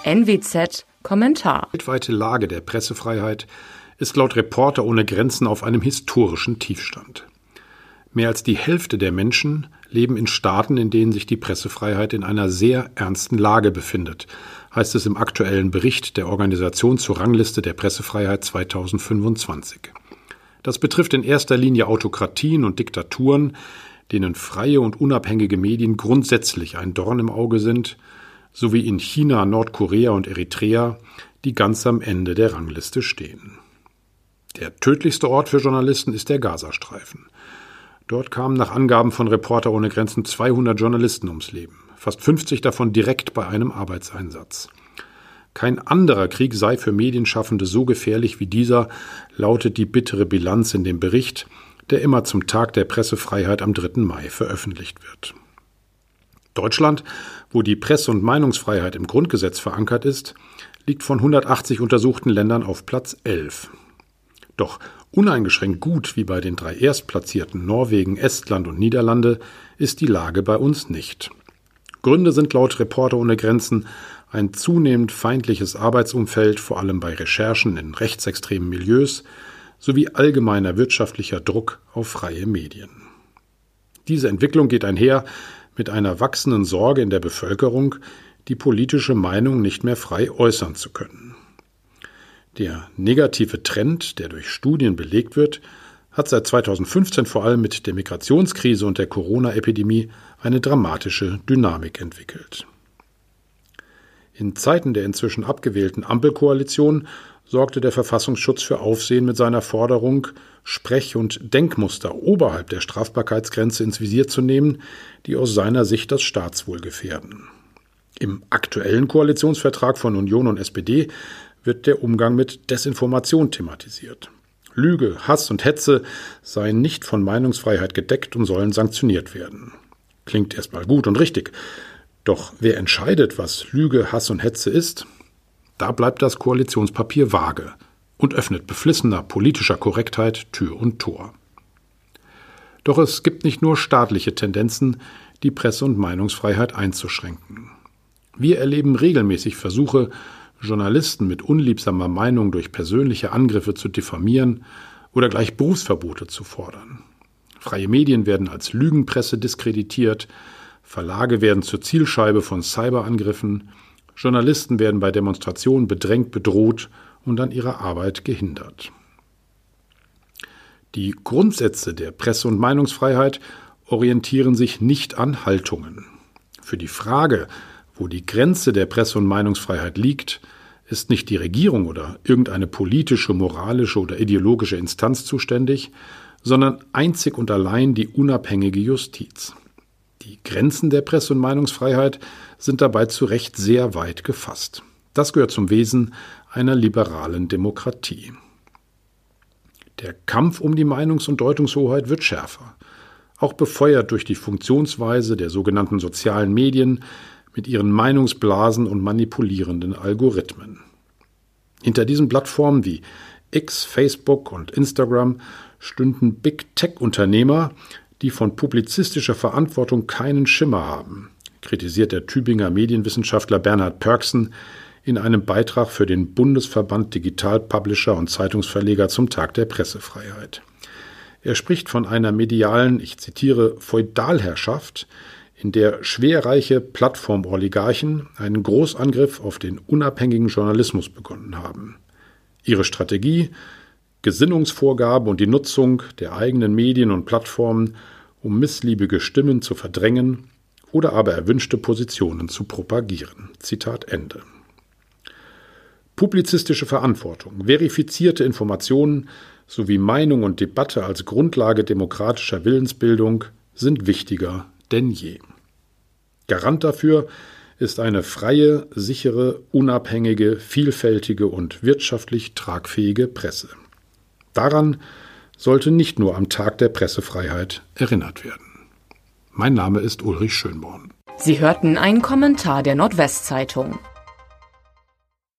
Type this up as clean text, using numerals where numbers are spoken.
NWZ Kommentar. Die weltweite Lage der Pressefreiheit ist laut Reporter ohne Grenzen auf einem historischen Tiefstand. Mehr als die Hälfte der Menschen leben in Staaten, in denen sich die Pressefreiheit in einer sehr ernsten Lage befindet, heißt es im aktuellen Bericht der Organisation zur Rangliste der Pressefreiheit 2025. Das betrifft in erster Linie Autokratien und Diktaturen, denen freie und unabhängige Medien grundsätzlich ein Dorn im Auge sind, sowie in China, Nordkorea und Eritrea, die ganz am Ende der Rangliste stehen. Der tödlichste Ort für Journalisten ist der Gazastreifen. Dort kamen nach Angaben von Reporter ohne Grenzen 200 Journalisten ums Leben, fast 50 davon direkt bei einem Arbeitseinsatz. Kein anderer Krieg sei für Medienschaffende so gefährlich wie dieser, lautet die bittere Bilanz in dem Bericht, der immer zum Tag der Pressefreiheit am 3. Mai veröffentlicht wird. Deutschland, wo die Presse- und Meinungsfreiheit im Grundgesetz verankert ist, liegt von 180 untersuchten Ländern auf Platz 11. Doch uneingeschränkt gut wie bei den 3 Erstplatzierten Norwegen, Estland und Niederlande ist die Lage bei uns nicht. Gründe sind laut Reporter ohne Grenzen ein zunehmend feindliches Arbeitsumfeld, vor allem bei Recherchen in rechtsextremen Milieus, sowie allgemeiner wirtschaftlicher Druck auf freie Medien. Diese Entwicklung geht einher mit einer wachsenden Sorge in der Bevölkerung, die politische Meinung nicht mehr frei äußern zu können. Der negative Trend, der durch Studien belegt wird, hat seit 2015 vor allem mit der Migrationskrise und der Corona-Epidemie eine dramatische Dynamik entwickelt. In Zeiten der inzwischen abgewählten Ampelkoalition sorgte der Verfassungsschutz für Aufsehen mit seiner Forderung, Sprech- und Denkmuster oberhalb der Strafbarkeitsgrenze ins Visier zu nehmen, die aus seiner Sicht das Staatswohl gefährden. Im aktuellen Koalitionsvertrag von Union und SPD wird der Umgang mit Desinformation thematisiert. Lüge, Hass und Hetze seien nicht von Meinungsfreiheit gedeckt und sollen sanktioniert werden. Klingt erstmal gut und richtig. Doch wer entscheidet, was Lüge, Hass und Hetze ist? Da bleibt das Koalitionspapier vage und öffnet beflissener politischer Korrektheit Tür und Tor. Doch es gibt nicht nur staatliche Tendenzen, die Presse- und Meinungsfreiheit einzuschränken. Wir erleben regelmäßig Versuche, Journalisten mit unliebsamer Meinung durch persönliche Angriffe zu diffamieren oder gleich Berufsverbote zu fordern. Freie Medien werden als Lügenpresse diskreditiert, Verlage werden zur Zielscheibe von Cyberangriffen, Journalisten werden bei Demonstrationen bedrängt, bedroht und an ihrer Arbeit gehindert. Die Grundsätze der Presse- und Meinungsfreiheit orientieren sich nicht an Haltungen. Für die Frage, wo die Grenze der Presse- und Meinungsfreiheit liegt, ist nicht die Regierung oder irgendeine politische, moralische oder ideologische Instanz zuständig, sondern einzig und allein die unabhängige Justiz. Die Grenzen der Presse- und Meinungsfreiheit sind dabei zu Recht sehr weit gefasst. Das gehört zum Wesen einer liberalen Demokratie. Der Kampf um die Meinungs- und Deutungshoheit wird schärfer, auch befeuert durch die Funktionsweise der sogenannten sozialen Medien mit ihren Meinungsblasen und manipulierenden Algorithmen. Hinter diesen Plattformen wie X, Facebook und Instagram stünden Big-Tech-Unternehmer, die von publizistischer Verantwortung keinen Schimmer haben, kritisiert der Tübinger Medienwissenschaftler Bernhard Pörksen in einem Beitrag für den Bundesverband Digital Publisher und Zeitungsverleger zum Tag der Pressefreiheit. Er spricht von einer medialen, ich zitiere, Feudalherrschaft, in der schwerreiche Plattformoligarchen einen Großangriff auf den unabhängigen Journalismus begonnen haben. Ihre Strategie, Gesinnungsvorgabe und die Nutzung der eigenen Medien und Plattformen, um missliebige Stimmen zu verdrängen oder aber erwünschte Positionen zu propagieren. Zitat Ende. Publizistische Verantwortung, verifizierte Informationen sowie Meinung und Debatte als Grundlage demokratischer Willensbildung sind wichtiger denn je. Garant dafür ist eine freie, sichere, unabhängige, vielfältige und wirtschaftlich tragfähige Presse. Daran sollte nicht nur am Tag der Pressefreiheit erinnert werden. Mein Name ist Ulrich Schönborn. Sie hörten einen Kommentar der Nordwestzeitung.